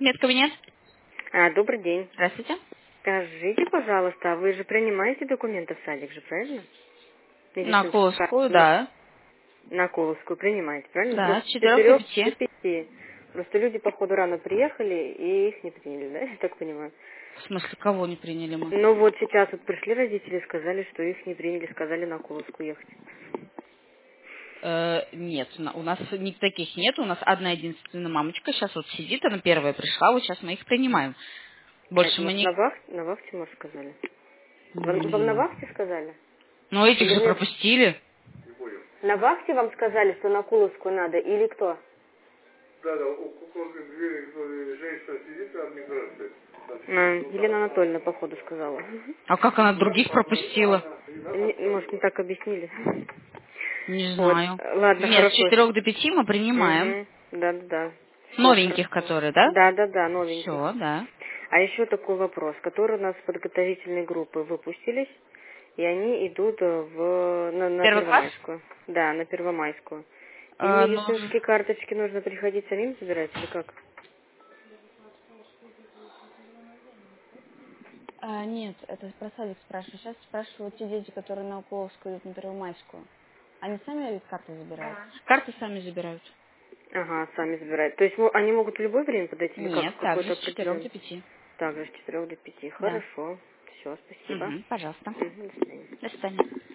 Медкабинет. Добрый день. Здравствуйте. Скажите, пожалуйста, а вы же принимаете документы в садик же, правильно? На Медицинскую Колосскую, карту да. на Коловскую принимаете, правильно? Да, Просто с с 4 до 4 до 5. 5. Просто люди, походу, рано приехали, и их не приняли, да, я так понимаю? В смысле, кого не приняли мы? Ну вот сейчас вот пришли родители, сказали, что их не приняли, сказали на Коловскую ехать. Нет, у нас таких нет. У нас одна единственная мамочка сейчас вот сидит, она первая пришла, вот сейчас мы их принимаем. Больше Это, мы может, не... на вахте, может, сказали? Вам на вахте сказали? Ну, этих Или же нет? пропустили. На вахте вам сказали, что на Куловскую надо, или кто? Да, около двери женщина сидит, а администрация. Елена Анатольевна, походу, сказала. А как она других пропустила? Может, не так объяснили. Не Вот, знаю. ладно, Нет, с хорошо. 4 до 5 мы принимаем. Угу. Да. Все, Новеньких, хорошо. которые, да? Да, новеньких. Все, да. А еще такой вопрос, которые у нас с подготовительной группы выпустились, и они идут на Первый класс? Первомайскую. Да, на Первомайскую. Им Ну, медицинские карточки нужно приходить самим забирать или как? Нет, это про садик спрашиваю. Сейчас спрашивают те дети, которые на Уколовскую идут на Первомайскую. Они сами ведь карты забирают? Карты сами забирают. Ага, сами забирают. То есть они могут в любое время подойти или как? Нет, В также какое-то с 4 определенное? до 5. Также с 4 до 5. Да. Хорошо. Все, спасибо. Угу, пожалуйста. До свидания. До свидания.